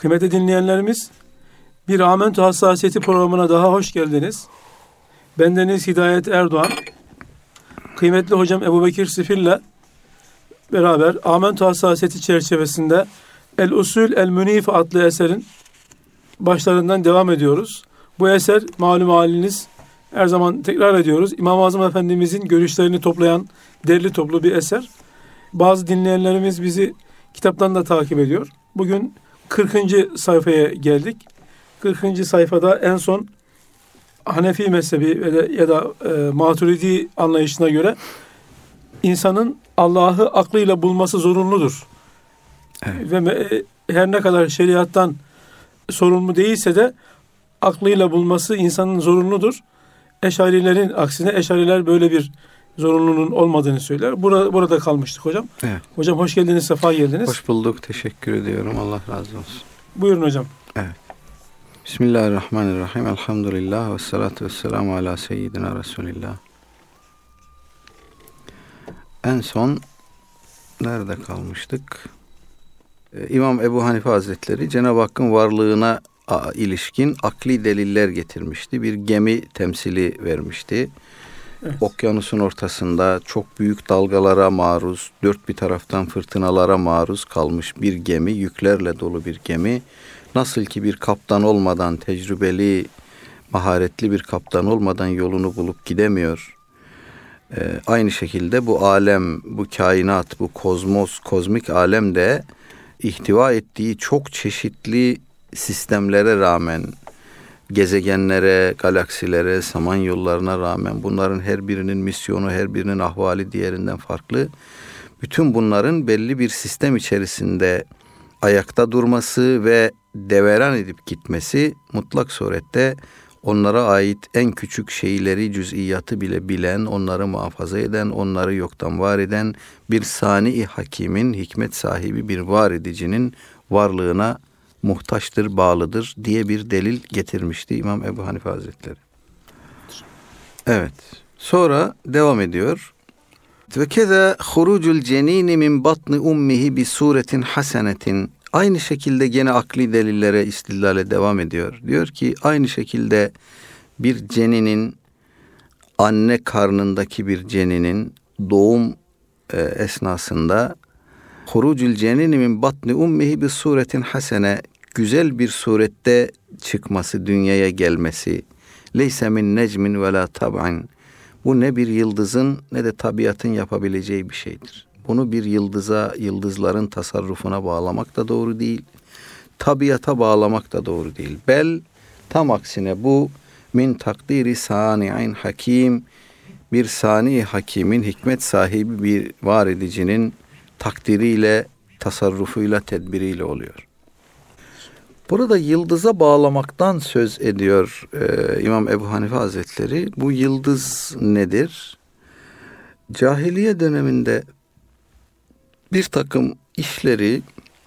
Kıymetli dinleyenlerimiz, bir Amentü Hassasiyeti programına daha hoş geldiniz. Bendeniz Hidayet Erdoğan, kıymetli hocam Ebubekir Sifil'le beraber Amentü Hassasiyeti çerçevesinde El-Usul El-Münif adlı eserin başlarından devam ediyoruz. Bu eser malum haliniz, her zaman tekrar ediyoruz, İmam-ı Azam Efendimizin görüşlerini toplayan derli toplu bir eser. Bazı dinleyenlerimiz bizi kitaptan da takip ediyor. Bugün 40. sayfaya geldik. 40. sayfada en son Hanefi mezhebi ya da Maturidi anlayışına göre insanın Allah'ı aklıyla bulması zorunludur. Evet. Ve her ne kadar şeriattan sorumlu değilse de aklıyla bulması insanın zorunludur. Eşarilerin aksine Eşariler böyle bir zorunluluğun olmadığını söyler. Burada kalmıştık hocam. Evet. Hocam hoş geldiniz, sefa geldiniz. Hoş bulduk, teşekkür ediyorum. Allah razı olsun. Buyurun hocam. Evet. Bismillahirrahmanirrahim. Elhamdülillah ve salatu ve selamu ala seyyidina Resulillah. En son nerede kalmıştık? İmam Ebu Hanife Hazretleri Cenab-ı Hakk'ın varlığına ilişkin akli deliller getirmişti. Bir gemi temsili vermişti. Evet. Okyanusun ortasında çok büyük dalgalara maruz, dört bir taraftan fırtınalara maruz kalmış bir gemi, yüklerle dolu bir gemi. Nasıl ki bir kaptan olmadan, tecrübeli, maharetli bir kaptan olmadan yolunu bulup gidemiyor. Aynı şekilde bu alem, bu kainat, bu kozmos, kozmik alem de ihtiva ettiği çok çeşitli sistemlere rağmen, gezegenlere, galaksilere, samanyollarına rağmen bunların her birinin misyonu, her birinin ahvali diğerinden farklı. Bütün bunların belli bir sistem içerisinde ayakta durması ve deveran edip gitmesi mutlak surette onlara ait en küçük şeyleri, cüz'iyatı bile bilen, onları muhafaza eden, onları yoktan var eden bir sani-i hakimin, hikmet sahibi bir var edicinin varlığına muhtaçtır, bağlıdır diye bir delil getirmişti İmam Ebu Hanife Hazretleri. Evet. Sonra devam ediyor. Ve keza hurucul cenini min batni ummihi bi suretin hasenetin. Aynı şekilde gene akli delillere, istidlale devam ediyor. Diyor ki aynı şekilde bir ceninin, anne karnındaki bir ceninin doğum esnasında hurucul cenini min batni ummihi bi suretin hasene, güzel bir surette çıkması, dünyaya gelmesi. Leyse min necmin ve la tab'an. Bu ne bir yıldızın ne de tabiatın yapabileceği bir şeydir. Bunu bir yıldıza, yıldızların tasarrufuna bağlamak da doğru değil. Tabiata bağlamak da doğru değil. Bel tam aksine bu min takdiri sani'in hakim, bir sani hakimin, hikmet sahibi bir var edicinin takdiriyle, tasarrufuyla, tedbiriyle oluyor. Burada yıldıza bağlamaktan söz ediyor İmam Ebu Hanife Hazretleri. Bu yıldız nedir? Cahiliye döneminde bir takım işleri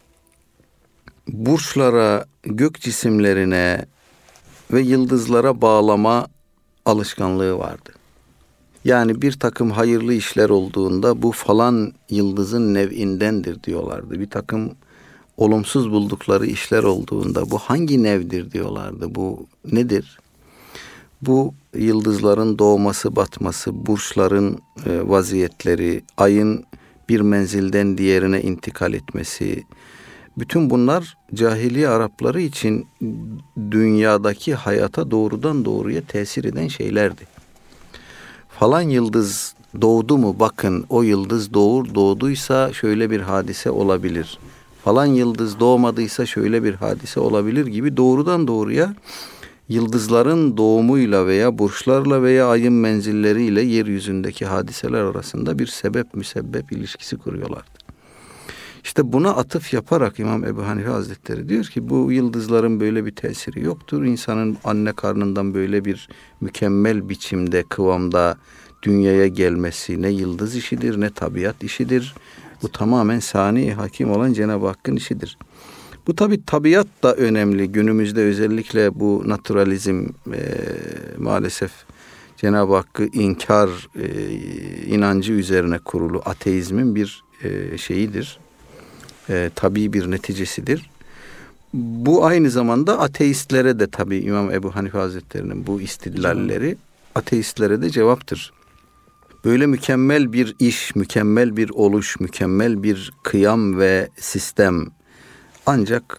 burçlara, gök cisimlerine ve yıldızlara bağlama alışkanlığı vardı. Yani bir takım hayırlı işler olduğunda bu falan yıldızın nev'indendir diyorlardı. Bir takım olumsuz buldukları işler olduğunda bu hangi nevdir diyorlardı. Bu nedir? Bu yıldızların doğması, batması, burçların vaziyetleri, ayın bir menzilden diğerine intikal etmesi, bütün bunlar cahiliye Arapları için dünyadaki hayata doğrudan doğruya tesir eden şeylerdi. Falan yıldız doğdu mu? Bakın o yıldız doğduysa şöyle bir hadise olabilir. Falan yıldız doğmadıysa şöyle bir hadise olabilir gibi doğrudan doğruya yıldızların doğumuyla veya burçlarla veya ayın menzilleriyle yeryüzündeki hadiseler arasında bir sebep-müsebbep ilişkisi kuruyorlardı. İşte buna atıf yaparak İmam Ebu Hanife Hazretleri diyor ki bu yıldızların böyle bir tesiri yoktur. İnsanın anne karnından böyle bir mükemmel biçimde, kıvamda dünyaya gelmesi ne yıldız işidir ne tabiat işidir. Bu tamamen sani hakim olan Cenab-ı Hakk'ın işidir. Bu tabi tabiat da önemli. Günümüzde özellikle bu naturalizm maalesef Cenab-ı Hakk'ı inkar inancı üzerine kurulu ateizmin bir şeyidir. Tabii bir neticesidir. Bu aynı zamanda ateistlere de tabii İmam Ebu Hanife Hazretleri'nin bu istidlalleri ateistlere de cevaptır. Böyle mükemmel bir iş, mükemmel bir oluş, mükemmel bir kıyam ve sistem ancak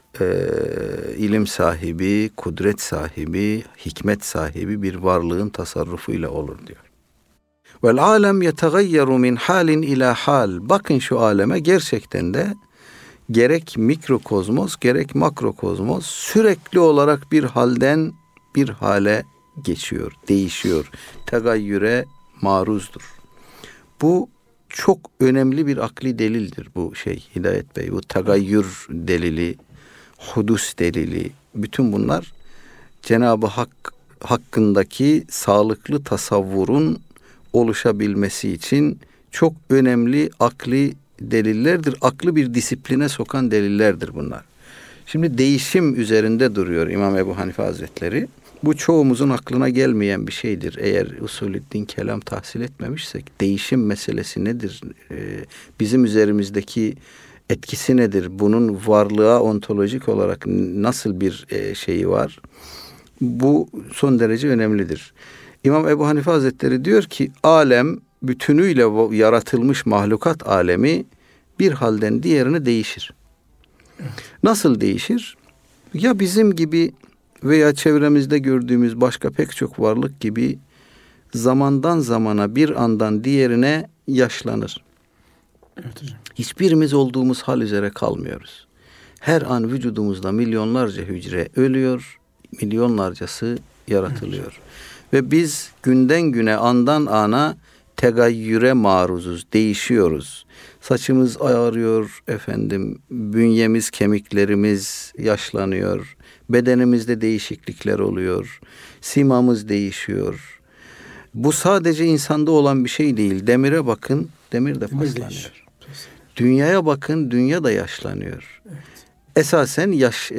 ilim sahibi, kudret sahibi, hikmet sahibi bir varlığın tasarrufuyla olur diyor. Vel alem yetagayyeru min halin ila hal. Bakın şu aleme, gerçekten de gerek mikrokozmos gerek makrokozmos sürekli olarak bir halden bir hale geçiyor, değişiyor. Tegayyüre maruzdur. Bu çok önemli bir akli delildir bu Hidayet Bey. Bu tegayyür delili, hudus delili, bütün bunlar Cenab-ı Hak hakkındaki sağlıklı tasavvurun oluşabilmesi için çok önemli akli delillerdir. Aklı bir disipline sokan delillerdir bunlar. Şimdi değişim üzerinde duruyor İmam Ebu Hanife Hazretleri. Bu çoğumuzun aklına gelmeyen bir şeydir. Eğer usulüddin kelam tahsil etmemişsek değişim meselesi nedir? Bizim üzerimizdeki etkisi nedir? Bunun varlığa ontolojik olarak nasıl bir şeyi var? Bu son derece önemlidir. İmam Ebu Hanife Hazretleri diyor ki alem bütünüyle yaratılmış mahlukat alemi bir halden diğerine değişir. Nasıl değişir? Ya bizim gibi veya çevremizde gördüğümüz başka pek çok varlık gibi zamandan zamana bir andan diğerine yaşlanır. Evet hocam. Hiçbirimiz olduğumuz hal üzere kalmıyoruz. Her an vücudumuzda milyonlarca hücre ölüyor, milyonlarcası yaratılıyor. Ve biz günden güne, andan ana tegayyüre maruzuz, değişiyoruz. Saçımız ağarıyor bünyemiz, kemiklerimiz yaşlanıyor. Bedenimizde değişiklikler oluyor. Simamız değişiyor. Bu sadece insanda olan bir şey değil. Demire bakın, demir de paslanıyor. Dünyaya bakın, dünya da yaşlanıyor. Evet. Esasen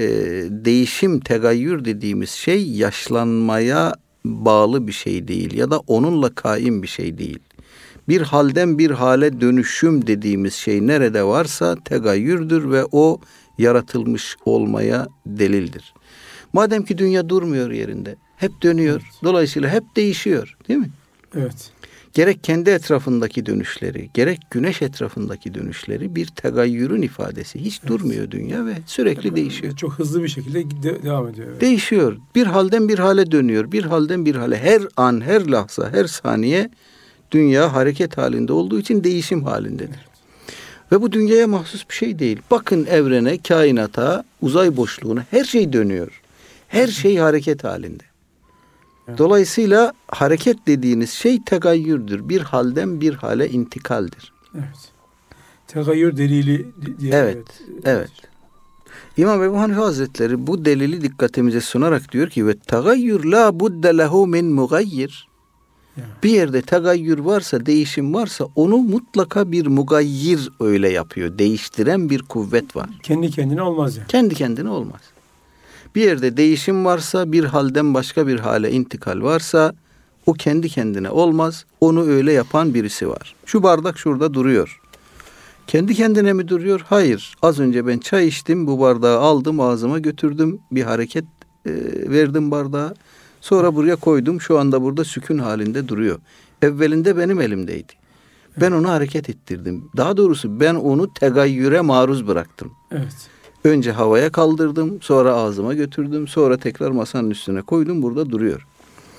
değişim, tegayyür dediğimiz şey yaşlanmaya bağlı bir şey değil ya da onunla kaim bir şey değil. Bir halden bir hale dönüşüm dediğimiz şey nerede varsa tegayyürdür ve o yaratılmış olmaya delildir. Madem ki dünya durmuyor yerinde, hep dönüyor. Evet. Dolayısıyla hep değişiyor, değil mi? Evet. Gerek kendi etrafındaki dönüşleri, gerek güneş etrafındaki dönüşleri bir tegayyürün ifadesi. Hiç durmuyor dünya ve sürekli değişiyor. Çok hızlı bir şekilde devam ediyor. Evet. Değişiyor. Bir halden bir hale dönüyor. Bir halden bir hale. Her an, her lahza, her saniye dünya hareket halinde olduğu için değişim halindedir. Evet. Ve bu dünyaya mahsus bir şey değil. Bakın evrene, kainata, uzay boşluğuna, her şey dönüyor. Her şey hareket halinde. Evet. Dolayısıyla hareket dediğiniz şey tegayyürdür. Bir halden bir hale intikaldir. Evet. Tegayyür delili diye. Evet. İmam Ebu Hanife Hazretleri bu delili dikkatimize sunarak diyor ki ve tegayyür la budde lehu min mugayyir. Bir yerde tegayyür varsa, değişim varsa onu mutlaka bir mugayyir öyle yapıyor. Değiştiren bir kuvvet var. Kendi kendine olmaz yani. Kendi kendine olmaz. Bir yerde değişim varsa, bir halden başka bir hale intikal varsa o kendi kendine olmaz. Onu öyle yapan birisi var. Şu bardak şurada duruyor. Kendi kendine mi duruyor? Hayır. Az önce ben çay içtim, bu bardağı aldım, ağzıma götürdüm. Bir hareket verdim bardağa. Sonra buraya koydum. Şu anda burada sükun halinde duruyor. Evvelinde benim elimdeydi. Ben onu hareket ettirdim. Daha doğrusu ben onu tegayyüre maruz bıraktım. Evet. Önce havaya kaldırdım, sonra ağzıma götürdüm, sonra tekrar masanın üstüne koydum, burada duruyor.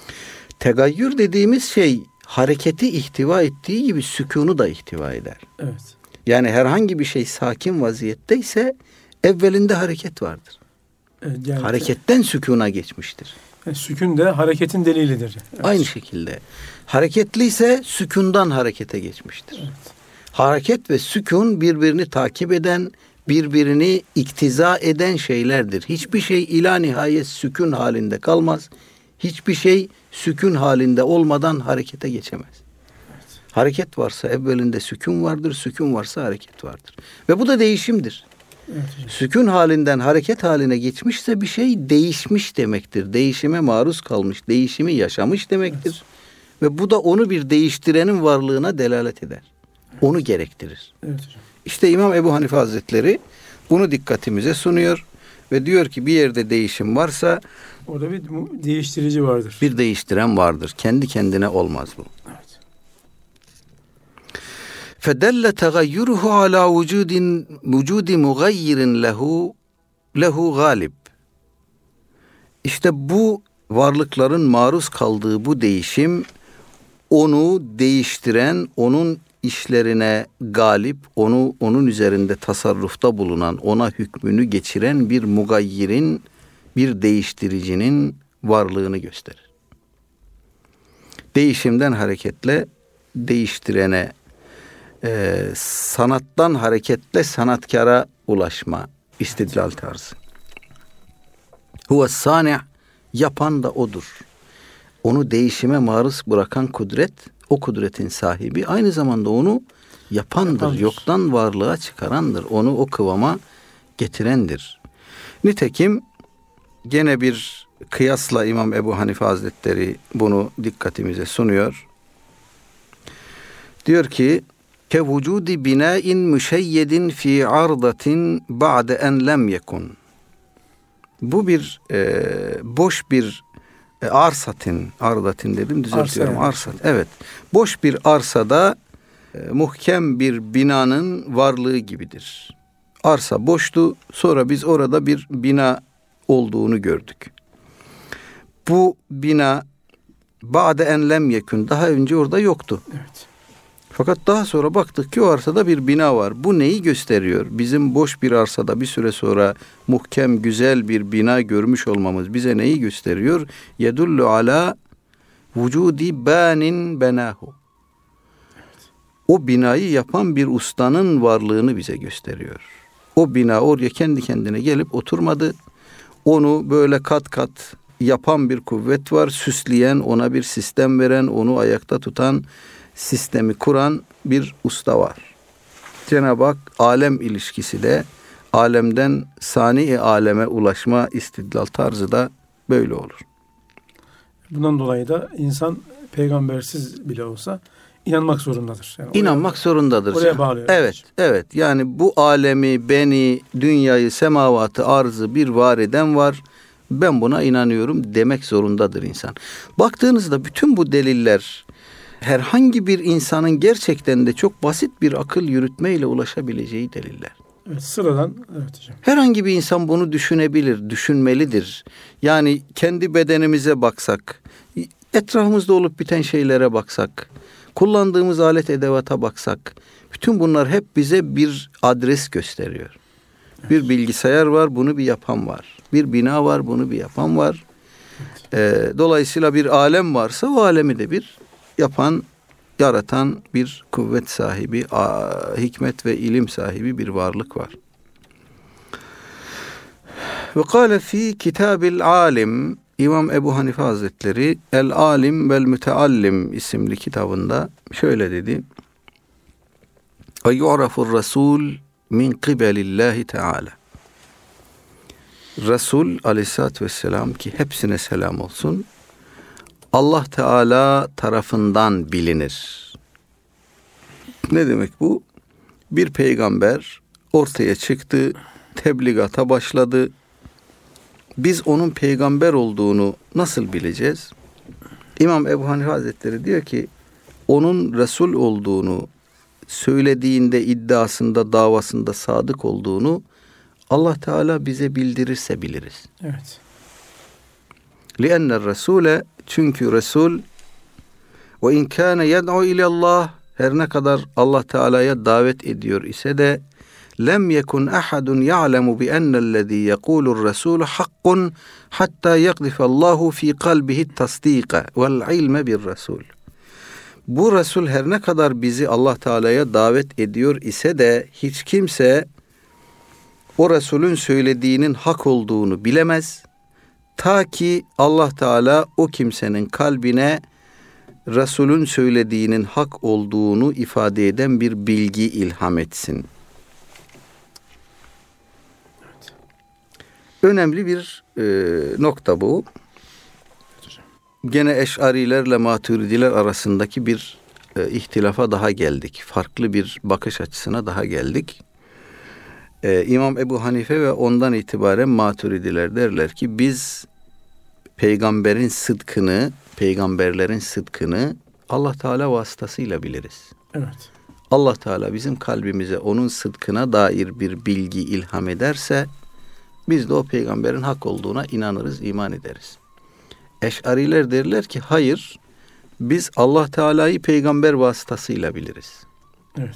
Tegayyür dediğimiz şey hareketi ihtiva ettiği gibi sükûnu da ihtiva eder. Evet. Yani herhangi bir şey sakin vaziyetteyse evvelinde hareket vardır. Yani hareketten sükûna geçmiştir. Yani sükun de hareketin delilidir. Evet. Aynı şekilde. Hareketliyse sükûndan harekete geçmiştir. Evet. Hareket ve sükûn birbirini takip eden, birbirini iktiza eden şeylerdir. Hiçbir şey ila nihayet sükun halinde kalmaz. Hiçbir şey sükun halinde olmadan harekete geçemez. Evet. Hareket varsa evvelinde sükun vardır, sükun varsa hareket vardır. Ve bu da değişimdir. Evet. Sükun halinden hareket haline geçmişse bir şey değişmiş demektir. Değişime maruz kalmış, değişimi yaşamış demektir. Evet. Ve bu da onu bir değiştirenin varlığına delalet eder. Evet. Onu gerektirir. Evet hocam. İşte İmam Ebu Hanife Hazretleri bunu dikkatimize sunuyor ve diyor ki bir yerde değişim varsa orada bir değiştirici vardır. bir değiştiren vardır. Kendi kendine olmaz bu. Evet. فَدَلَّ تَغَيُّرُهُ عَلَى وُجُودِ مُغَيِّرٍ lehu galib. İşte bu varlıkların maruz kaldığı bu değişim onu değiştiren, onun işlerine galip, onun üzerinde tasarrufta bulunan, ona hükmünü geçiren bir mugayyirin, bir değiştiricinin varlığını gösterir. Değişimden hareketle değiştirene, sanattan hareketle sanatkara ulaşma istidlal tarzı. Huve sani' yapan da odur. Onu değişime maruz bırakan kudret, o kudretin sahibi aynı zamanda onu yapandır. Yoktan varlığa çıkarandır. Onu o kıvama getirendir. Nitekim gene bir kıyasla İmam Ebu Hanife Hazretleri bunu dikkatimize sunuyor. Diyor ki kevücudi binâin müşeyyedin fi ardatin ba'de en lem yekun. Bu bir boş bir ardatin dedim, düzeltiyorum. Arsat. Evet. Boş bir arsada muhkem bir binanın varlığı gibidir. Arsa boştu. Sonra biz orada bir bina olduğunu gördük. Bu bina ba'de en lem yekun. Daha önce orada yoktu. Evet. Fakat daha sonra baktık ki o arsada bir bina var. Bu neyi gösteriyor? Bizim boş bir arsada bir süre sonra muhkem, güzel bir bina görmüş olmamız bize neyi gösteriyor? Yedullu ala vücudi banin benahu. O binayı yapan bir ustanın varlığını bize gösteriyor. O bina oraya kendi kendine gelip oturmadı. Onu böyle kat kat yapan bir kuvvet var. Süsleyen, ona bir sistem veren, onu ayakta tutan, sistemi kuran bir usta var. Cenab-ı Hak alem ilişkisi de alemden sani aleme ulaşma istidlal tarzı da böyle olur. Bundan dolayı da insan peygambersiz bile olsa inanmak zorundadır. Yani İnanmak zorundadır. Oraya bağlıyor. Evet, evet. Yani bu alemi, beni, dünyayı, semavatı, arzı bir var eden var. Ben buna inanıyorum demek zorundadır insan. Baktığınızda bütün bu deliller herhangi bir insanın gerçekten de çok basit bir akıl yürütmeyle ulaşabileceği deliller. Evet, sıradan, evet hocam. Herhangi bir insan bunu düşünebilir, düşünmelidir. Yani kendi bedenimize baksak, etrafımızda olup biten şeylere baksak, kullandığımız alet edevata baksak, bütün bunlar hep bize bir adres gösteriyor. Evet. Bir bilgisayar var, bunu bir yapan var. Bir bina var, bunu bir yapan var. Evet. Dolayısıyla bir alem varsa o alemi de bir yapan, yaratan bir kuvvet sahibi, hikmet ve ilim sahibi bir varlık var. Ve kâle fî kitâbil âlim, İmam Ebu Hanife Hazretleri El Alim vel Müteallim isimli kitabında şöyle dedi. Ve yu'rafur Resul min kibelillahi Teala. Resul Aleyhisselatü Vesselam, ki hepsine selam olsun, Allah Teala tarafından bilinir. Ne demek bu? Bir peygamber ortaya çıktı, tebliğata başladı. Biz onun peygamber olduğunu nasıl bileceğiz? İmam Ebu Hanife Hazretleri diyor ki, onun Resul olduğunu, söylediğinde, iddiasında, davasında sadık olduğunu Allah Teala bize bildirirse biliriz. Evet. لِأَنَّ الرَّسُولَ, çünkü Resul ve in kana yed'u ilallah, her ne kadar Allah Teala'ya davet ediyor ise de lem yekun ahadun ya'lemu bi ennellezî yekulur Resul hakkun hatta yaqdifallahu fi kalbihi tasdika vel ilme bir Resul. Bu Resul her ne kadar bizi Allah Teala'ya davet ediyor ise de hiç kimse o Resulün söylediğinin hak olduğunu bilemez. Ta ki Allah Teala o kimsenin kalbine Resulün söylediğinin hak olduğunu ifade eden bir bilgi ilham etsin. Evet. Önemli bir nokta bu. Gene Eş'arilerle Maturidiler arasındaki bir ihtilafa daha geldik. Farklı bir bakış açısına daha geldik. İmam Ebu Hanife ve ondan itibaren Maturidiler derler ki biz peygamberlerin sıdkını Allah Teala vasıtasıyla biliriz. Evet. Allah Teala bizim kalbimize onun sıdkına dair bir bilgi ilham ederse biz de o peygamberin hak olduğuna inanırız, iman ederiz. Eş'ariler derler ki hayır, biz Allah Teala'yı peygamber vasıtasıyla biliriz. Evet.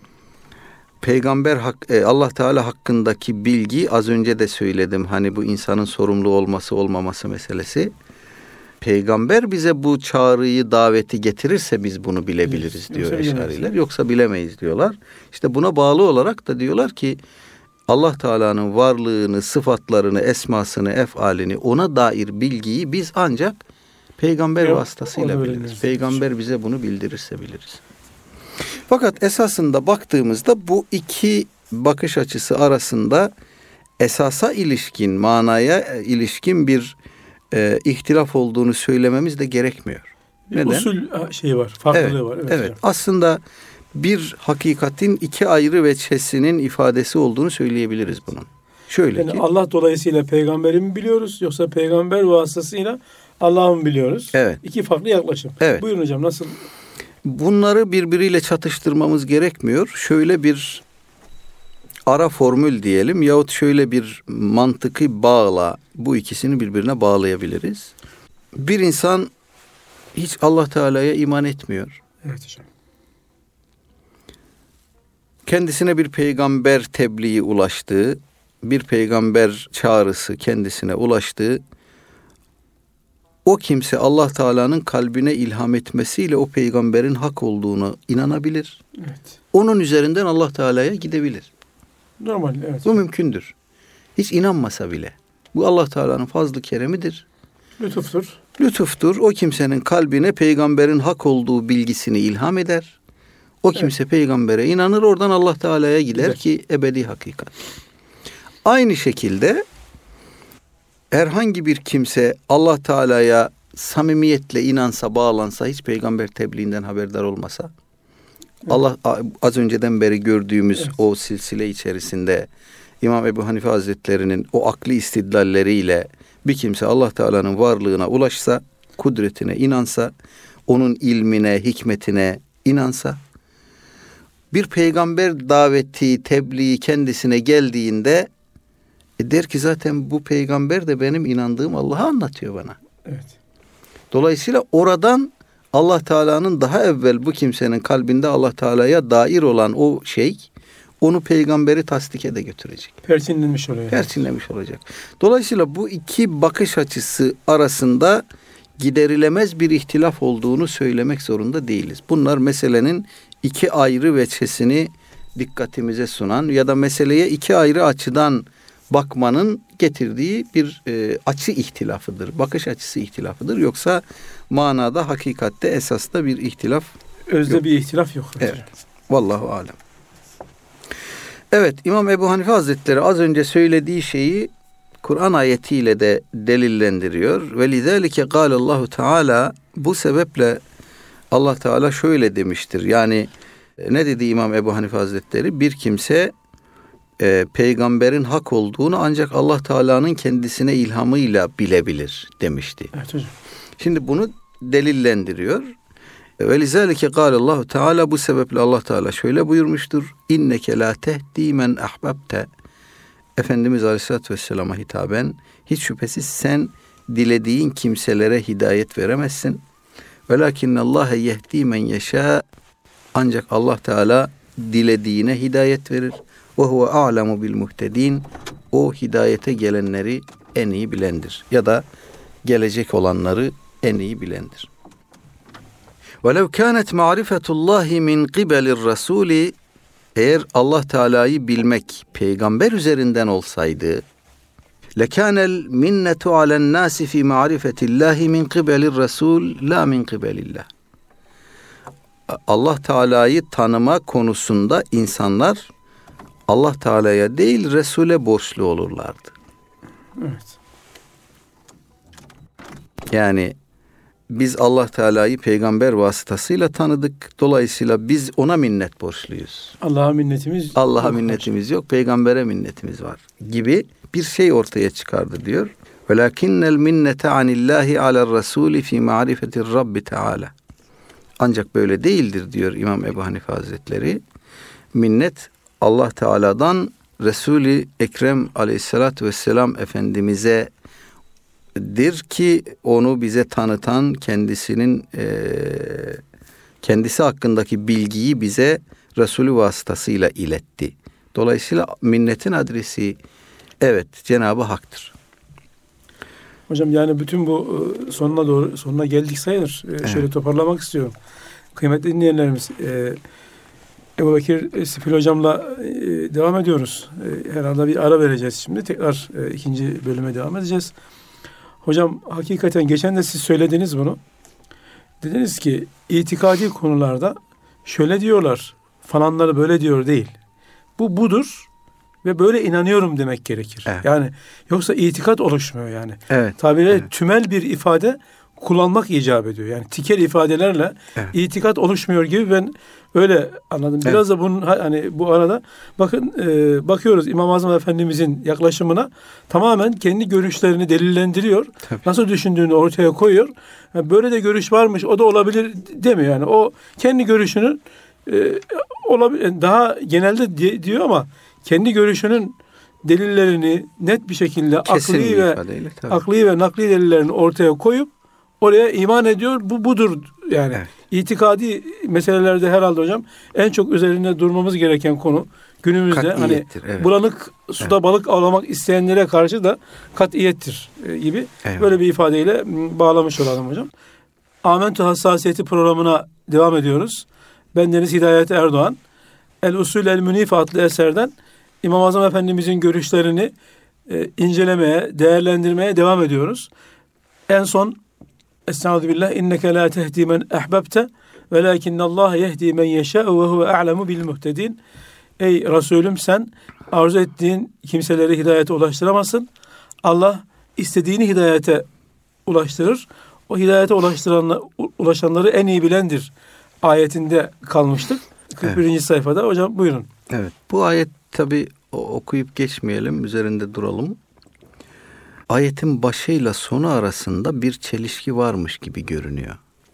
Allah Teala hakkındaki bilgi az önce de söyledim. Hani bu insanın sorumlu olması olmaması meselesi. Peygamber bize bu çağrıyı, daveti getirirse biz bunu bilebiliriz diyor Eş'ariler. Yoksa bilemeyiz diyorlar. İşte buna bağlı olarak da diyorlar ki Allah Teala'nın varlığını, sıfatlarını, esmasını, efalini, ona dair bilgiyi biz ancak peygamber vasıtasıyla biliriz. Peygamber bize bunu bildirirse biliriz. Fakat esasında baktığımızda bu iki bakış açısı arasında esasa ilişkin, manaya ilişkin bir ihtilaf olduğunu söylememiz de gerekmiyor. Bir usul şeyi var, farklılığı var. Evet. Aslında bir hakikatin iki ayrı veçhesinin ifadesi olduğunu söyleyebiliriz bunun. Şöyle yani ki Allah dolayısıyla peygamberi mi biliyoruz yoksa peygamber vasıtasıyla Allah'ı mı biliyoruz? Evet. İki farklı yaklaşım. Evet. Buyurun hocam, nasıl? Bunları birbiriyle çatıştırmamız gerekmiyor. Şöyle bir ara formül diyelim yahut şöyle bir mantıki bağla bu ikisini birbirine bağlayabiliriz. Bir insan hiç Allah Teala'ya iman etmiyor. Evet hocam. Kendisine bir peygamber tebliği ulaştığı, bir peygamber çağrısı kendisine ulaştığı, o kimse Allah Teala'nın kalbine ilham etmesiyle o peygamberin hak olduğunu inanabilir. Evet. Onun üzerinden Allah Teala'ya gidebilir. Normal, evet. Bu mümkündür. Hiç inanmasa bile. Bu Allah Teala'nın fazl-ı keremidir. Lütuftur. O kimsenin kalbine peygamberin hak olduğu bilgisini ilham eder. O kimse peygambere inanır, oradan Allah Teala'ya gider ki ebedi hakikat. Aynı şekilde herhangi bir kimse Allah Teala'ya samimiyetle inansa, bağlansa, hiç peygamber tebliğinden haberdar olmasa, Allah az önceden beri gördüğümüz o silsile içerisinde İmam Ebu Hanife Hazretleri'nin o akli istidlalleriyle bir kimse Allah Teala'nın varlığına ulaşsa, kudretine inansa, onun ilmine, hikmetine inansa, bir peygamber daveti, tebliği kendisine geldiğinde der ki zaten bu peygamber de benim inandığım Allah'ı anlatıyor bana. Evet. Dolayısıyla oradan Allah Teala'nın daha evvel bu kimsenin kalbinde Allah Teala'ya dair olan o şey, onu peygamberi tasdike de götürecek. Perçinlenmiş oluyor. Perçinlemiş olacak. Dolayısıyla bu iki bakış açısı arasında giderilemez bir ihtilaf olduğunu söylemek zorunda değiliz. Bunlar meselenin iki ayrı veçhesini dikkatimize sunan ya da meseleye iki ayrı açıdan bakmanın getirdiği bir açı ihtilafıdır. Bakış açısı ihtilafıdır. Yoksa manada, hakikatte, esasta bir ihtilaf Özde yok. Bir ihtilaf yok. Evet. Vallahu alem. Evet, İmam Ebu Hanife Hazretleri az önce söylediği şeyi Kur'an ayetiyle de delillendiriyor. Ve lidâlike gâlallahu Teala, bu sebeple Allah Teala şöyle demiştir. Yani ne dedi İmam Ebu Hanife Hazretleri? Bir kimse peygamberin hak olduğunu ancak Allah Teala'nın kendisine ilhamıyla bilebilir demişti. Evet hocam. Şimdi bunu delillendiriyor. Ve lizâlike gâlallahu Teala, bu sebeple Allah Teala şöyle buyurmuştur. İnneke lâ tehdi men ahbabte. Efendimiz Aleyhisselatü Vesselam'a hitaben, hiç şüphesiz sen dilediğin kimselere hidayet veremezsin. Velakinnallâhe yehdi men yeşâ. Ancak Allah Teala dilediğine hidayet verir. Ve huve a'lemu bil muhtedin. O hidayete gelenleri en iyi bilendir. Ya da gelecek olanları en iyi bilendir. وَلَوْ كَانَتْ مَعْرِفَةُ اللّٰهِ مِنْ قِبَلِ الرَّسُولِ, eğer Allah Teala'yı bilmek peygamber üzerinden olsaydı, لَكَانَ الْمِنَّةُ عَلَى النَّاسِ فِي مَعْرِفَةِ اللّٰهِ مِنْ قِبَلِ الرَّسُولِ لَا مِنْ قِبَلِ اللّٰهِ. Allah Teala'yı tanıma konusunda insanlar Allah Teala'ya değil Resul'e borçlu olurlardı. Evet. Yani biz Allah Teala'yı peygamber vasıtasıyla tanıdık. Dolayısıyla biz ona minnet borçluyuz. Allah'a minnetimiz yok, peygambere minnetimiz var gibi bir şey ortaya çıkardı diyor. Velakinnel minnete anillahi aler rasuli fi ma'rifetir Rabbi Teala. Ancak böyle değildir diyor İmam Ebu Hanife Hazretleri. Minnet Allah Teala'dan Resul-i Ekrem Aleyhisselatü Vesselam Efendimiz'e dir ki onu bize tanıtan, kendisi hakkındaki bilgiyi bize Resulü vasıtasıyla iletti. Dolayısıyla minnetin adresi evet Cenab-ı Hak'tır. Hocam yani bütün bu sonuna geldik sayılır. Evet. Şöyle toparlamak istiyorum. Kıymetli dinleyenlerimiz, Ebubekir Sifil hocamla devam ediyoruz. Herhalde bir ara vereceğiz şimdi. Tekrar ikinci bölüme devam edeceğiz. Hocam hakikaten geçen de siz söylediniz bunu. Dediniz ki itikadi konularda şöyle diyorlar, falanları böyle diyor değil. Bu budur ve böyle inanıyorum demek gerekir. Evet. Yani yoksa itikat oluşmuyor yani. Evet. Tabiriyle evet. tümel bir ifade kullanmak icap ediyor. Yani tikel ifadelerle itikat oluşmuyor gibi ben öyle anladım. Biraz da bunun hani bu arada bakın bakıyoruz İmam-ı Azam Efendimizin yaklaşımına tamamen kendi görüşlerini delillendiriyor. Tabii. Nasıl düşündüğünü ortaya koyuyor. Yani böyle de görüş varmış o da olabilir demiyor. Yani o kendi görüşünün olabilir daha genelde diyor ama kendi görüşünün delillerini net bir şekilde akli ve nakli delillerini ortaya koyup oraya iman ediyor. Bu budur yani. Evet. İtikadi meselelerde herhalde hocam en çok üzerinde durmamız gereken konu günümüzde hani bulanık suda balık avlamak isteyenlere karşı da katiyettir gibi böyle bir ifadeyle bağlamış olalım hocam. Amentü Hassasiyeti programına devam ediyoruz. Bendeniz Hidayet Erdoğan. El Usul El Münif adlı eserden İmam-ı Azam Efendimizin görüşlerini incelemeye, değerlendirmeye devam ediyoruz. En son Estağfirullah inneke la tehdi men ahbabte velakinnallah yehdi men yeşâ'u ve huve a'lemu bil muhtedin. Ey Resulüm sen arzu ettiğin kimseleri hidayete ulaştıramazsın. Allah istediğini hidayete ulaştırır. O hidayete ulaşanları en iyi bilendir ayetinde kalmıştık. 41. sayfada hocam buyurun. Evet. Bu ayet tabii okuyup geçmeyelim, üzerinde duralım. Ayetin başıyla sonu arasında bir çelişki varmış gibi görünüyor.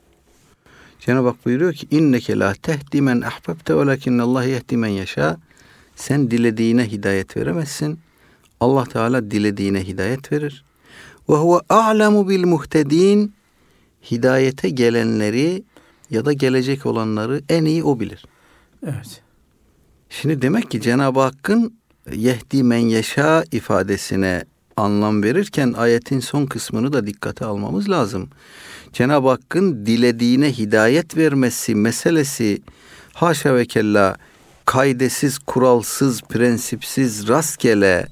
Cenab-ı Hak buyuruyor ki inneke la tehdi men ahbabte velakinnallah yehdi men yeşâ. Sen dilediğine hidayet veremezsin. Allah Teala dilediğine hidayet verir. Ve huve a'lemu bil muhtedin. Hidayete gelenleri ya da gelecek olanları en iyi o bilir. Evet. Şimdi demek ki Cenab-ı Hakk'ın yehdi men yeşâ ifadesine anlam verirken ayetin son kısmını da dikkate almamız lazım. Cenab-ı Hakk'ın dilediğine hidayet vermesi meselesi haşa ve kella kaidesiz, kuralsız, prensipsiz, rastgele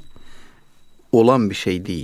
olan bir şey değil.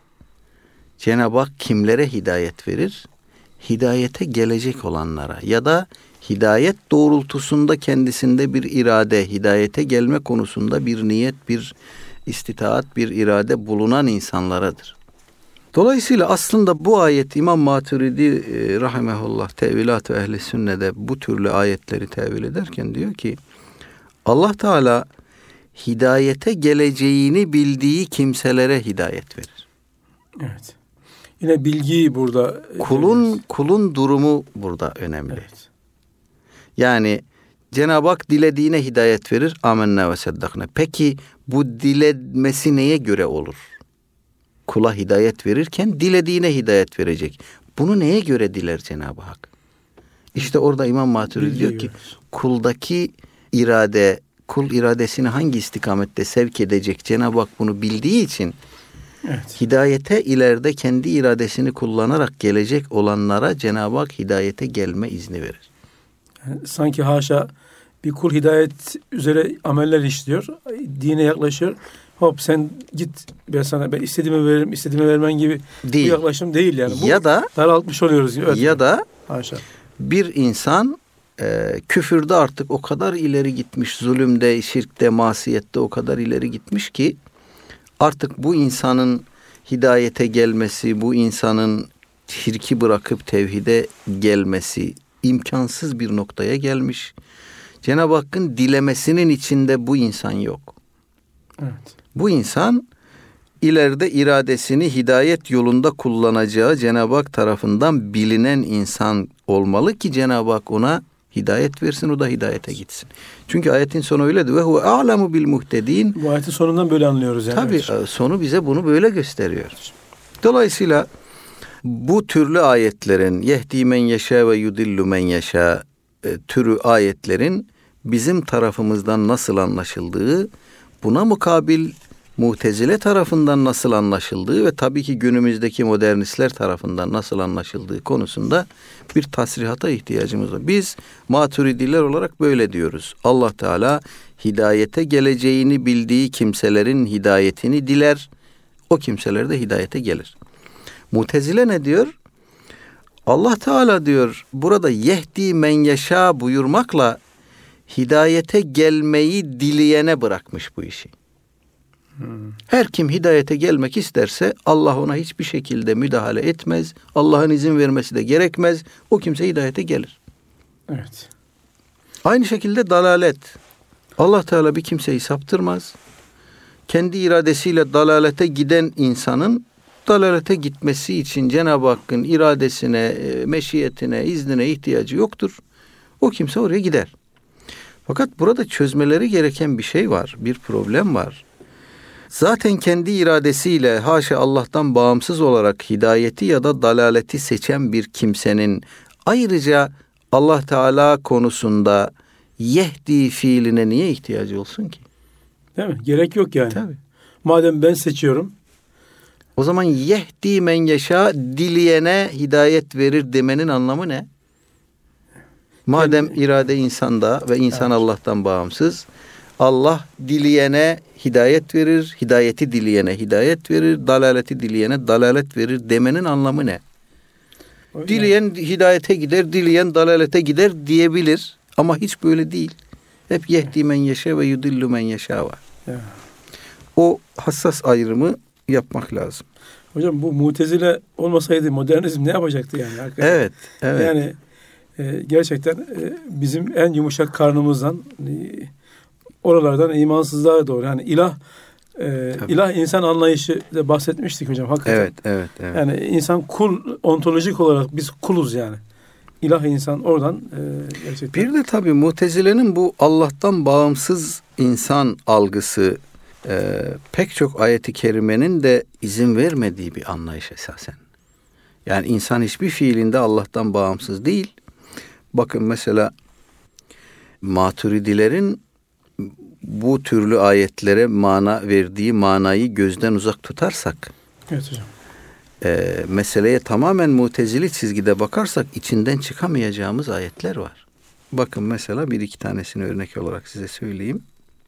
Cenab-ı Hak kimlere hidayet verir? Hidayete gelecek olanlara ya da hidayet doğrultusunda kendisinde bir irade, hidayete gelme konusunda bir niyet, bir istitaat, bir irade bulunan insanlaradır. Dolayısıyla aslında bu ayet İmam Maturidi rahimehullah tevilat ve ehli sünnede bu türlü ayetleri tevil ederken diyor ki Allah Teala hidayete geleceğini bildiği kimselere hidayet verir. Evet. Yine bilgiyi burada kulun durumu burada önemli. Evet. Yani Cenab-ı Hak dilediğine hidayet verir. Amenna ve seddakna. Peki bu dilemesi neye göre olur? Kula hidayet verirken dilediğine hidayet verecek. Bunu neye göre diler Cenab-ı Hak? İşte orada İmam Maturidi diyor ki kuldaki irade, kul iradesini hangi istikamette sevk edecek Cenab-ı Hak bunu bildiği için hidayete ileride kendi iradesini kullanarak gelecek olanlara Cenab-ı Hak hidayete gelme izni verir. Yani sanki haşa bir kul hidayet üzere ameller işliyor. Dine yaklaşıyor. Hop sen git ben istediğimi veririm, istediğimi vermen gibi değil. Bir yaklaşım değil yani. Bu ya da daraltmış oluyoruz. Evet. Ya da haşa. Bir insan küfürde artık o kadar ileri gitmiş, zulümde, şirkte, masiyette o kadar ileri gitmiş ki artık bu insanın hidayete gelmesi, bu insanın şirki bırakıp tevhide gelmesi imkansız bir noktaya gelmiş. Cenab-ı Hakk'ın dilemesinin içinde bu insan yok. Evet. Bu insan ileride iradesini hidayet yolunda kullanacağı Cenab-ı Hak tarafından bilinen insan olmalı ki Cenab-ı Hak ona hidayet versin, o da hidayete gitsin. Çünkü ayetin sonu öyle ve huve a'lemu bil muhtedin. Bu ayetin sonundan böyle anlıyoruz yani. Tabii sonu bize bunu böyle gösteriyor. Dolayısıyla bu türlü ayetlerin yehdi men yeşâ ve yudillu men yeşâ türü ayetlerin bizim tarafımızdan nasıl anlaşıldığı, buna mukabil Mu'tezile tarafından nasıl anlaşıldığı ve tabii ki günümüzdeki modernistler tarafından nasıl anlaşıldığı konusunda bir tasrihata ihtiyacımız var. Biz Maturidiler olarak böyle diyoruz. Allah Teala hidayete geleceğini bildiği kimselerin hidayetini diler. O kimseler de hidayete gelir. Mu'tezile ne diyor? Allah Teala diyor burada yehdi men yeşâ buyurmakla hidayete gelmeyi dileyene bırakmış bu işi. Her kim hidayete gelmek isterse Allah ona hiçbir şekilde müdahale etmez. Allah'ın izin vermesi de gerekmez. O kimse hidayete gelir. Evet. Aynı şekilde dalalet. Allah Teala bir kimseyi saptırmaz. Kendi iradesiyle dalalete giden insanın dalalete gitmesi için Cenab-ı Hakk'ın iradesine, meşiyetine, iznine ihtiyacı yoktur. O kimse oraya gider. Fakat burada çözmeleri gereken bir şey var. Bir problem var. Zaten kendi iradesiyle haşa Allah'tan bağımsız olarak hidayeti ya da dalaleti seçen bir kimsenin ayrıca Allah Teala konusunda yehdi fiiline niye ihtiyacı olsun ki? Değil mi? Gerek yok yani. Tabii. Madem ben seçiyorum. O zaman yehdi men yeşâ dileyene hidayet verir demenin anlamı ne? Madem irade insanda ve insan Allah'tan bağımsız, Allah dileyene hidayet verir, hidayeti dileyene hidayet verir, dalaleti dileyene dalalet verir demenin anlamı ne? Dileyen hidayete gider, dileyen dalalete gider diyebilir ama hiç böyle değil. Hep yehdi men yeşâ ve yudillu men yeşâ var. Ya. O hassas ayrımı yapmak lazım. Hocam bu Mu'tezile olmasaydı modernizm ne yapacaktı yani? Hakikaten. Evet, evet. Yani gerçekten bizim en yumuşak karnımızdan oralardan imansızlığa doğru yani ilah insan anlayışı da bahsetmiştik hocam hakikaten. Evet. Yani insan kul, ontolojik olarak biz kuluz yani. İlah insan oradan gerçekten. Bir de tabii Mu'tezile'nin bu Allah'tan bağımsız insan algısı pek çok ayeti kerimenin de izin vermediği bir anlayış esasen. Yani insan hiçbir fiilinde Allah'tan bağımsız değil. Bakın mesela Maturidilerin bu türlü ayetlere mana verdiği manayı gözden uzak tutarsak, Evet hocam. Meseleye tamamen Mu'tezili çizgide bakarsak içinden çıkamayacağımız ayetler var. Bakın mesela bir iki tanesini örnek olarak size söyleyeyim.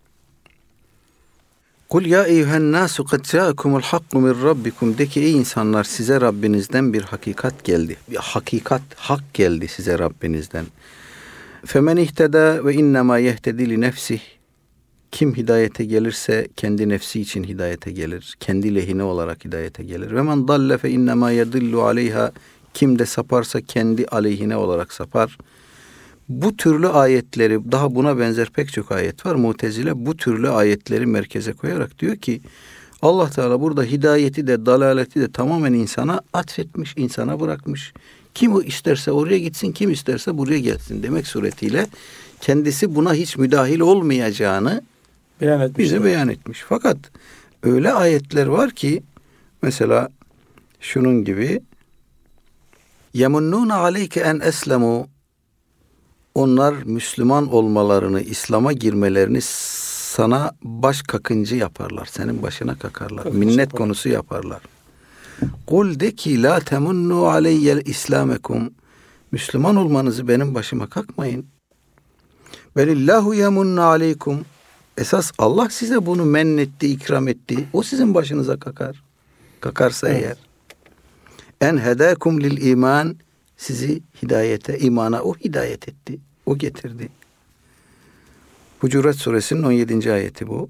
Kul ya eyyühen nasu kad ca'akumul hakku min rabbikum, de ki ey insanlar size Rabbinizden bir hakikat geldi. Bir hakikat, hak geldi size Rabbinizden. Femen ihteda ve innema yehtedi li nefsih. Kim hidayete gelirse kendi nefsi için hidayete gelir. Kendi lehine olarak hidayete gelir. Ve men dalle fe innema yedillu aleyha. Kim de saparsa kendi aleyhine olarak sapar. Bu türlü ayetleri, daha buna benzer pek çok ayet var. Mu'tezile bu türlü ayetleri merkeze koyarak diyor ki Allah Teala burada hidayeti de dalaleti de tamamen insana atfetmiş, insana bırakmış. Kim isterse oraya gitsin, kim isterse buraya gelsin demek suretiyle kendisi buna hiç müdahil olmayacağını bize beyan etmiş. Fakat öyle ayetler var ki mesela şunun gibi yemunnûne aleyke en eslemu, onlar Müslüman olmalarını, İslam'a girmelerini sana baş kakıncı yaparlar. Senin başına kakarlar. Minnet konusu yaparlar. Kul de ki la temunnu aleyyel islamekum. Müslüman olmanızı benim başıma kakmayın. Velillahu yemunnu aleykum. Esas Allah size bunu mennetti, ikram etti. O sizin başınıza kakar. Kakarsa eğer. En hedâkum lil iman. Sizi hidayete, imana o hidayet etti. O getirdi. Hucurat suresinin 17. ayeti bu.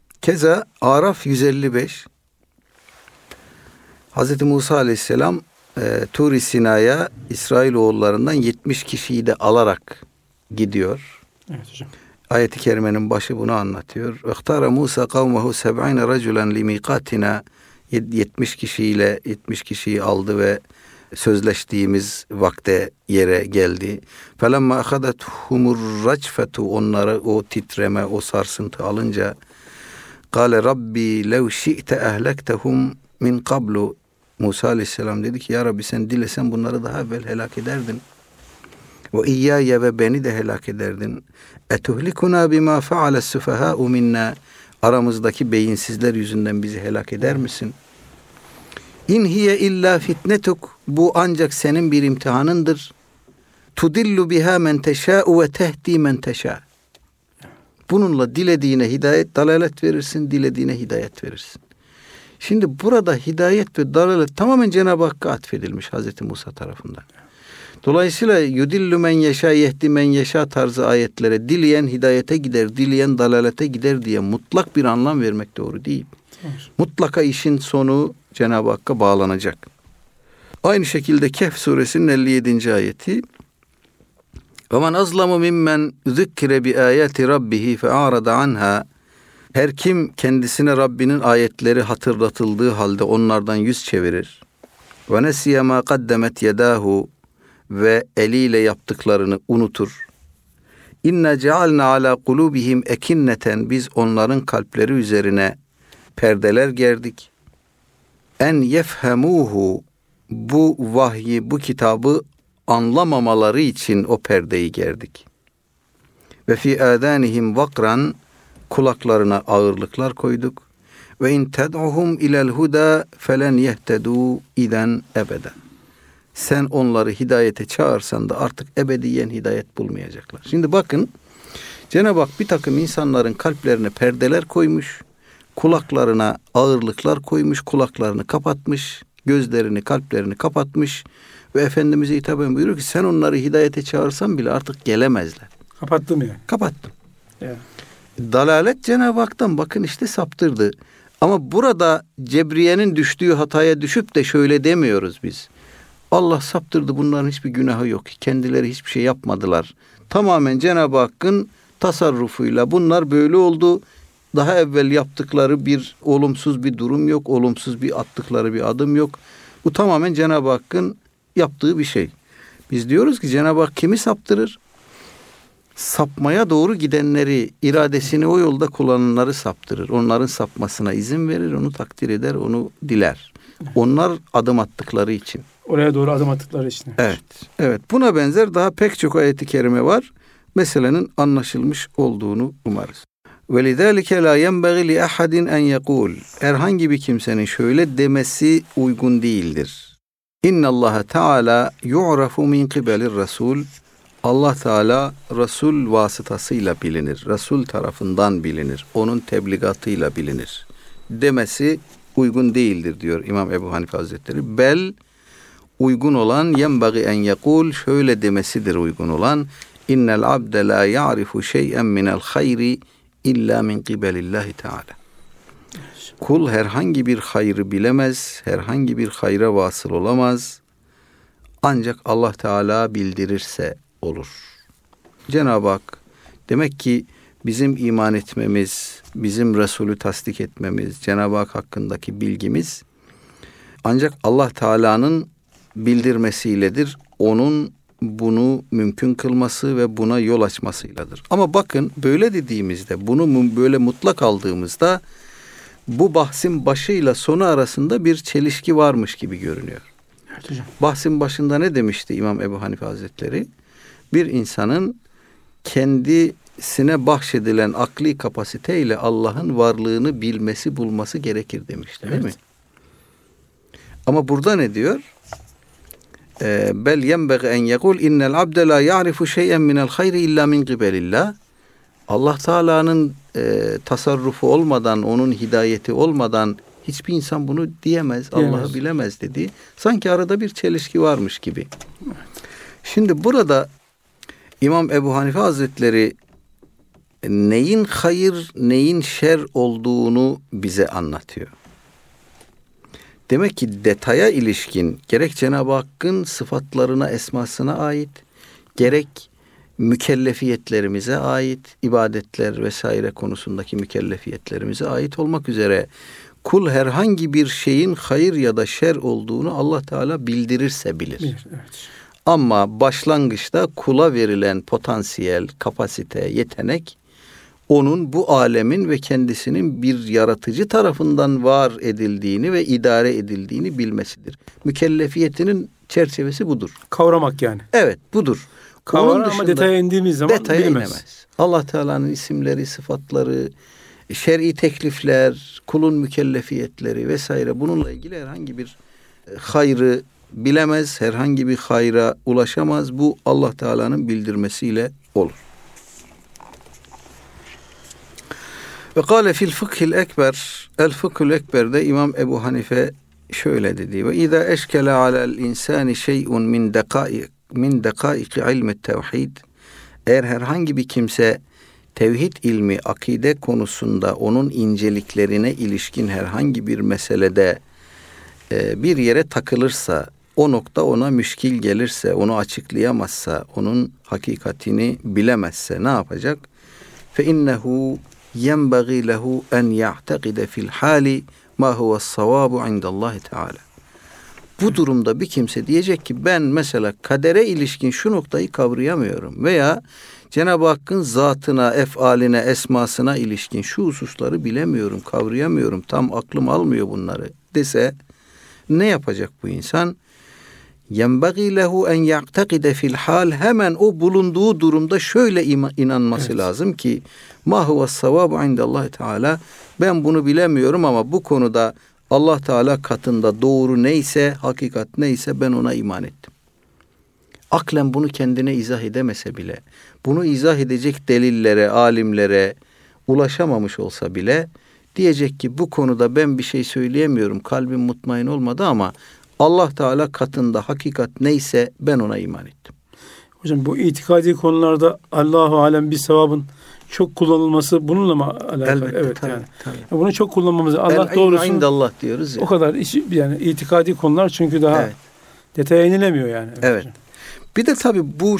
Keza Araf 155. Hz. Musa aleyhisselam Tur-i Sina'ya İsrailoğullarından 70 kişiyi de alarak gidiyor. Evet hocam. Ayet-i kerimenin başı bunu anlatıyor. "Ihtara Musa kavmehu 70 raculen limikatina." 70 kişiyi aldı ve sözleştiğimiz vakte yere geldi. "Felemma ahadathumur racfetu." Onları o titreme, o sarsıntı alınca "Kâle Rabbi lev şi'te ehlektehum min qablu." Musa Aleyhisselam dedi ki, ya Rabbi sen dilesen bunları daha evvel helak ederdin. Ve iyyâye, ve beni de helak ederdin. Etuhlikuna bima feale sufahâ'u minna. Aramızdaki beyinsizler yüzünden bizi helak eder misin? İn hiye illa fitnetuk. Bu ancak senin bir imtihanındır. Tudillu biha men teşâ'u ve tehdi men teşâ. Bununla dilediğine hidayet, dalalet verirsin, dilediğine hidayet verirsin. Şimdi burada hidayet ve dalalet tamamen Cenab-ı Hakk'a atfedilmiş Hazreti Musa tarafından. Dolayısıyla yudillu men yeşâ yehdi men yeşâ tarzı ayetlere dileyen hidayete gider, dileyen dalalete gider diye mutlak bir anlam vermek doğru değil. Evet. Mutlaka işin sonu Cenab-ı Hakk'a bağlanacak. Aynı şekilde Kehf suresinin 57. ayeti. وَمَنْ أَظْلَمُ مِمَّنْ ذُكِّرَ بِآيَاتِ رَبِّهِ فَأَعْرَضَ عَنْهَا. Her kim kendisine Rabbinin ayetleri hatırlatıldığı halde onlardan yüz çevirir. وَنَسِيَ مَا قَدَّمَتْ يَدَاهُ, ve eliyle yaptıklarını unutur. İnna cealna ala kulubihim ekinneten, biz onların kalpleri üzerine perdeler gerdik. En yefhemuhu, bu vahyi, bu kitabı anlamamaları için o perdeyi gerdik. Ve fi adanihim vakran, kulaklarına ağırlıklar koyduk. Ve in ted'uhum ilel huda felen yehtedu iden ebeden. Sen onları hidayete çağırsan da artık ebediyen hidayet bulmayacaklar. Şimdi bakın, Cenab-ı Hak bir takım insanların kalplerine perdeler koymuş, kulaklarına ağırlıklar koymuş, kulaklarını kapatmış, gözlerini, kalplerini kapatmış ve Efendimiz'e hitaben buyuruyor ki sen onları hidayete çağırsan bile artık gelemezler. Kapattım yani. Kapattım. Yeah. Dalalet Cenab-ı Hak'tan bakın işte saptırdı. Ama burada Cebriye'nin düştüğü hataya düşüp de şöyle demiyoruz biz. Allah saptırdı, bunların hiçbir günahı yok. Kendileri hiçbir şey yapmadılar. Tamamen Cenab-ı Hakk'ın tasarrufuyla bunlar böyle oldu. Daha evvel yaptıkları bir olumsuz bir durum yok. Olumsuz bir attıkları bir adım yok. Bu tamamen Cenab-ı Hakk'ın yaptığı bir şey. Biz diyoruz ki Cenab-ı Hak kimi saptırır? Sapmaya doğru gidenleri, iradesini o yolda kullananları saptırır. Onların sapmasına izin verir, onu takdir eder, onu diler. Onlar adım attıkları için. Oraya doğru adım attıkları için. Evet. Evet. Buna benzer daha pek çok ayet-i kerime var. Meselenin anlaşılmış olduğunu umarız. وَلِذَٰلِكَ لَا يَنْبَغِ لِأَحَدٍ اَنْ يَقُولُ. Herhangi bir kimsenin şöyle demesi uygun değildir. اِنَّ اللّٰهَ تَعَالَى يُعْرَفُ مِنْ قِبَلِ الرَّسُولِ. Allah Teala Resul vasıtasıyla bilinir. Resul tarafından bilinir. Onun tebligatıyla bilinir. Demesi uygun değildir diyor İmam Ebu Hanife Hazretleri. Bel, uygun olan yenbagi en yekul, şöyle demesidir uygun olan. İnnel abde la ya'rifu şey'en minel hayri illa min qibelillahi Teala. Kul herhangi bir hayrı bilemez, herhangi bir hayra vasıl olamaz. Ancak Allah Teala bildirirse olur. Cenab-ı Hak demek ki bizim iman etmemiz, bizim Resulü tasdik etmemiz, Cenab-ı Hak hakkındaki bilgimiz ancak Allah Teala'nın bildirmesiyledir. Onun bunu mümkün kılması ve buna yol açmasıyladır. Ama bakın böyle dediğimizde, bunu böyle mutlak aldığımızda bu bahsin başıyla sonu arasında bir çelişki varmış gibi görünüyor. Evet hocam. Bahsin başında ne demişti İmam Ebu Hanife Hazretleri? Bir insanın kendisine bahşedilen akli kapasiteyle Allah'ın varlığını bilmesi, bulması gerekir demişti, değil mi? Ama burada ne diyor? Bel yenbegi en yekul innel abde la ya'rifu şey'en minel hayri illa min qibelillah. Allah Teala'nın tasarrufu olmadan, onun hidayeti olmadan hiçbir insan bunu diyemez. Allah'ı bilemez dedi. Sanki arada bir çelişki varmış gibi. Evet. Şimdi burada İmam Ebu Hanife Hazretleri neyin hayır, neyin şer olduğunu bize anlatıyor. Demek ki detaya ilişkin gerek Cenab-ı Hakk'ın sıfatlarına, esmasına ait, gerek mükellefiyetlerimize ait, ibadetler vesaire konusundaki mükellefiyetlerimize ait olmak üzere kul herhangi bir şeyin hayır ya da şer olduğunu Allah Teala bildirirse bilir. Evet. Ama başlangıçta kula verilen potansiyel, kapasite, yetenek onun bu alemin ve kendisinin bir yaratıcı tarafından var edildiğini ve idare edildiğini bilmesidir. Mükellefiyetinin çerçevesi budur. Kavramak yani. Evet, budur. Kavrar ama detaya indiğimiz zaman bilemez. Allah Teala'nın isimleri, sıfatları, şer'i teklifler, kulun mükellefiyetleri vesaire bununla ilgili herhangi bir hayrı bilemez, herhangi bir hayra ulaşamaz. Bu Allah Teala'nın bildirmesiyle olur. Ve kâle fil fıkhil ekber, el fıkhul ekber'de İmam Ebu Hanife şöyle dedi: ve izâ eşkele alel insani şey'un min dekâiki ilmi tevhid, eğer herhangi bir kimse tevhid ilmi, akide konusunda onun inceliklerine ilişkin herhangi bir meselede bir yere takılırsa, o nokta ona müşkil gelirse, onu açıklayamazsa, onun hakikatini bilemezse ne yapacak? Fe innehu yenbagî lehu en ya'tekide fil hali ma huve's-savâbu indallahi Teala. Bu durumda bir kimse diyecek ki ben mesela kadere ilişkin şu noktayı kavrayamıyorum veya Cenab-ı Hakk'ın zatına, efaline, esmasına ilişkin şu hususları bilemiyorum, kavrayamıyorum, tam aklım almıyor bunları dese ne yapacak bu insan? Yenbagî lehu en ya'tekide fil hal, hemen o bulunduğu durumda şöyle inanması lazım ki ma huve's-savâbu indallahi Teala, ben bunu bilemiyorum ama bu konuda Allah Teala katında doğru neyse, hakikat neyse ben ona iman ettim. Aklen bunu kendine izah edemese bile, bunu izah edecek delillere, alimlere ulaşamamış olsa bile diyecek ki bu konuda ben bir şey söyleyemiyorum, kalbim mutmain olmadı ama Allah Teala katında hakikat neyse ben ona iman ettim. Hocam bu itikadi konularda Allahu alem bir sevabın çok kullanılması bununla mı alakalı? Elbette, evet tabii, yani. tabii. Bunu çok kullanmamız. Allah doğrusu indallah diyoruz ya. O kadar yani itikadi konular çünkü daha detaya inilemiyor yani. Evet. Bir de tabii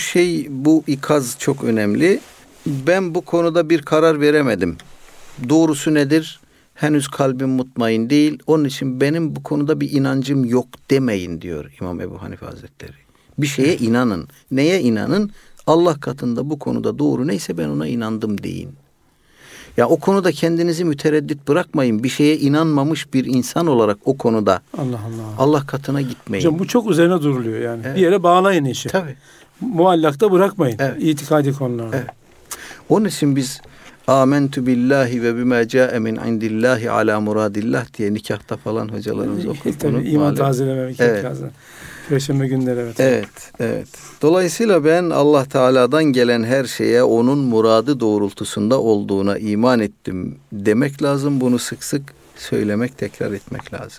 bu ikaz çok önemli. Ben bu konuda bir karar veremedim. Doğrusu nedir? Henüz kalbim mutmain değil. Onun için benim bu konuda bir inancım yok demeyin diyor İmam Ebu Hanife Hazretleri. Bir şeye inanın. Neye inanın? Allah katında bu konuda doğru neyse ben ona inandım deyin. Ya o konuda kendinizi mütereddit bırakmayın. Bir şeye inanmamış bir insan olarak o konuda Allah katına gitmeyin. Hocam bu çok üzerine duruluyor yani. Evet. Bir yere bağlayın işi. Tabii. Muallakta bırakmayın. Evet. İtikadi konularda. Evet. Onun için biz amentu billahi ve bima ca'e min indillahi ala muradillah diye nikahta falan hocalarımız okur. Tabii iman tazeleme. Evet. Perşembe günleri Evet. Dolayısıyla ben Allah Teala'dan gelen her şeye onun muradı doğrultusunda olduğuna iman ettim demek lazım. Bunu sık sık söylemek, tekrar etmek lazım.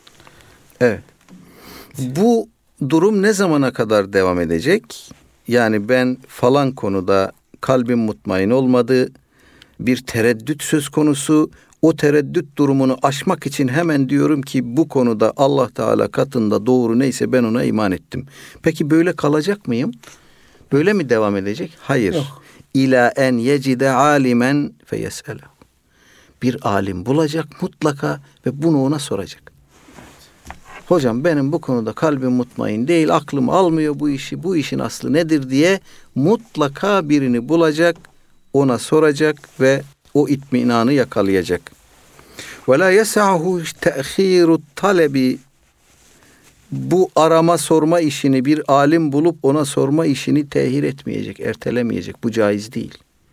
Evet. Bu durum ne zamana kadar devam edecek? Yani ben falan konuda kalbim mutmain olmadı, bir tereddüt söz konusu. O tereddüt durumunu aşmak için hemen diyorum ki bu konuda Allah Teala katında doğru neyse ben ona iman ettim. Peki böyle kalacak mıyım? Böyle mi devam edecek? Hayır. Yok. İlâ en yecide alimen feyes'ele. Bir alim bulacak mutlaka ve bunu ona soracak. Hocam benim bu konuda kalbim mutmain değil, aklım almıyor bu işin aslı nedir diye mutlaka birini bulacak, ona soracak ve o itminanı yakalayacak. Ve la yes'ahu te'khirut talebi, bu arama sorma işini bir alim bulup ona sorma işini tehir etmeyecek, ertelemeyecek. Bu caiz değil.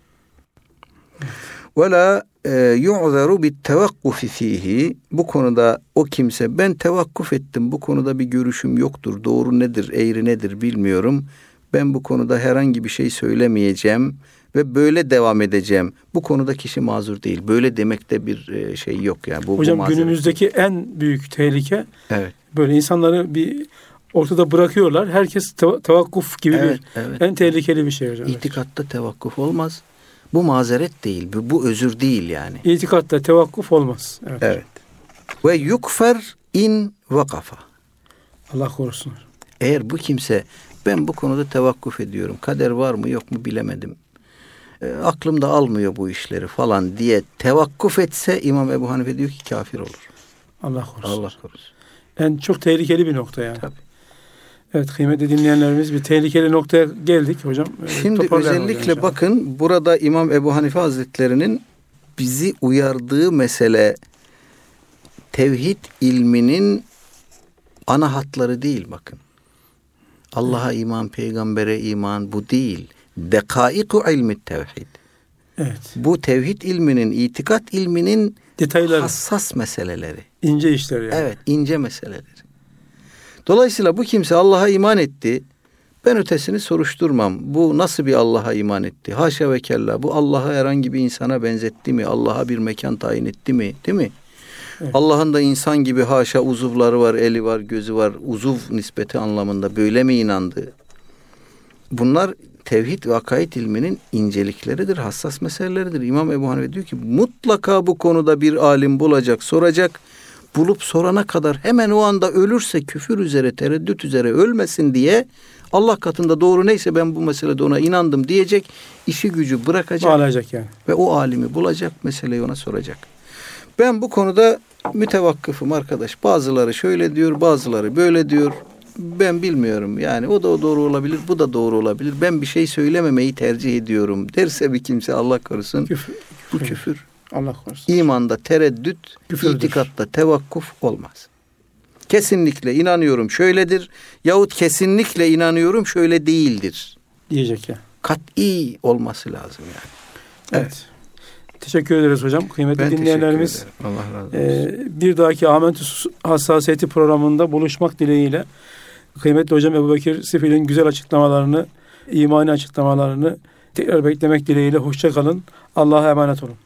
Ve la yu'zaru bit tevakkufi fihi, bu konuda o kimse ben tevakkuf ettim, bu konuda bir görüşüm yoktur, doğru nedir, eğri nedir bilmiyorum, ben bu konuda herhangi bir şey söylemeyeceğim ve böyle devam edeceğim. Bu konuda kişi mazur değil. Böyle demekte bir şey yok yani. Hocam günümüzdeki en büyük tehlike böyle insanları bir ortada bırakıyorlar. Herkes tevakkuf gibi en tehlikeli bir şey hocam. İtikatta tevakkuf olmaz. Bu mazeret değil. Bu özür değil yani. İtikatta tevakkuf olmaz. Evet. Ve yukfer in vakafa. Allah korusun. Eğer bu kimse ben bu konuda tevakkuf ediyorum. Kader var mı yok mu bilemedim. Aklım da almıyor bu işleri falan diye tevakkuf etse İmam Ebu Hanife diyor ki kafir olur. Allah korusun. Allah korusun. Yani çok tehlikeli bir nokta yani. Tabii. Evet kıymetli dinleyenlerimiz bir tehlikeli noktaya geldik hocam. Şimdi özellikle bakın burada İmam Ebu Hanife Hazretleri'nin bizi uyardığı mesele tevhid ilminin ana hatları değil bakın. Allah'a iman, peygambere iman bu değil. Dekaiku ilmi tevhid. Evet. Bu tevhid ilminin, itikat ilminin detayları, hassas meseleleri. İnce işler yani. Evet, ince meseleleri. Dolayısıyla bu kimse Allah'a iman etti. Ben ötesini soruşturmam. Bu nasıl bir Allah'a iman etti? Haşa ve kella. Bu Allah'a herhangi bir insana benzetti mi? Allah'a bir mekan tayin etti mi? Değil mi? Evet. Allah'ın da insan gibi haşa uzuvları var, eli var, gözü var. Uzuv nispeti anlamında böyle mi inandı? Bunlar tevhid ve akaid ilminin incelikleridir, hassas meseleleridir. İmam Ebu Hanife diyor ki mutlaka bu konuda bir alim bulacak, soracak. Bulup sorana kadar hemen o anda ölürse küfür üzere, tereddüt üzere ölmesin diye Allah katında doğru neyse ben bu meselede ona inandım diyecek. İşi gücü bırakacak. Bağlayacak yani. Ve o alimi bulacak, meseleyi ona soracak. Ben bu konuda mütevakkıfım arkadaş. Bazıları şöyle diyor, bazıları böyle diyor. Ben bilmiyorum. Yani o da doğru olabilir, bu da doğru olabilir. Ben bir şey söylememeyi tercih ediyorum derse bir kimse Allah korusun. Bu küfür. Allah korusun. İmanda tereddüt, küfürdür. İtikatta tevakkuf olmaz. Kesinlikle inanıyorum şöyledir yahut kesinlikle inanıyorum şöyle değildir. Diyecek ya. Kat'i olması lazım yani. Evet. Teşekkür ederiz hocam. Kıymetli ben dinleyenlerimiz. Allah razı olsun. Bir dahaki Amentüs Hassasiyeti programında buluşmak dileğiyle kıymetli hocam Ebubekir Sifil'in güzel açıklamalarını, imani açıklamalarını tekrar beklemek dileğiyle hoşça kalın. Allah'a emanet olun.